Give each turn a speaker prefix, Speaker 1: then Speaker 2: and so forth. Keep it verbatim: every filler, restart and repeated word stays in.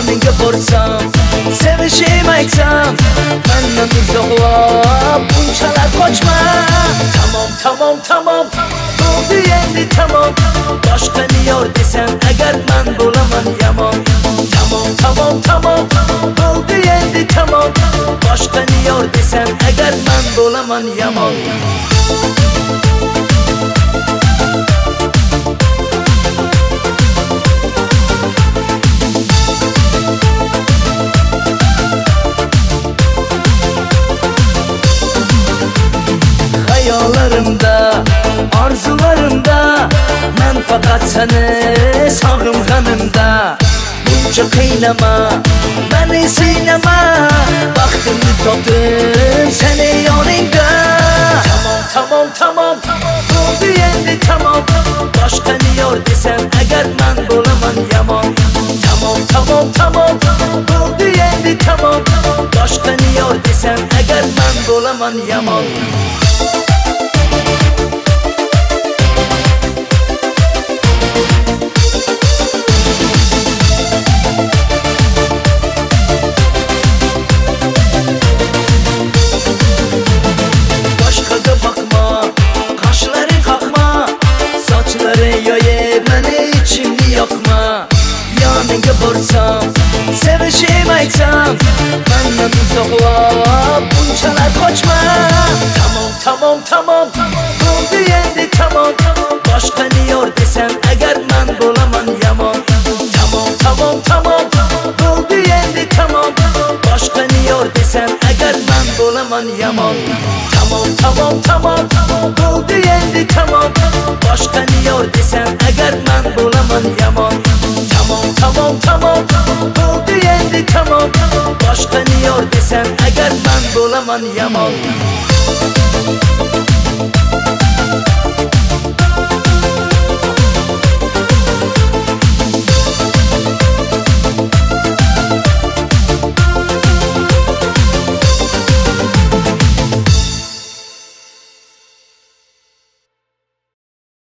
Speaker 1: yoningga borsam, sevishim aytsam, mendan uzoqlab bunchalar qochma. Tamom, tamom, tamom, bo'ldi endi tamom. Boshqani yor desam agar men bo'laman yomon. Tamom, tamom, tamom, bo'ldi endi tamom. Boshqani yor desam agar men bo'laman yomon. Hayolarimda, arzularimda men faqat seni sog'inganimda. Buncha qiynama, meni siynama, baxtimni topdim seni yoningda. Tamom, tamom, tamom, bo'ldi endi tamom. Boshqani yor desam agar men bo'laman yomon. Tamom, tamom, tamom, bo'ldi endi tamom. Boshqani yor desam agar men bo'laman yomon. Yoningga borsam, sevishim aytsam, mendan uzoqlab bunchalar qochma. Tamom, tamom, tamom, bo'ldi endi tamom. Boshqani yor desam agar men bo'laman yomon. Tamom, tamom, tamom, bo'ldi endi tamom. Boshqani yor desam agar men bo'laman yomon. Tamom, tamom, tamom, bo'ldi endi tamom. Boshqani yor desam agar men bo'laman yomon. Tamom, tamom, tamom, bo'ldi endi tamom. Boshqani yor desam agar men bo'laman yomon.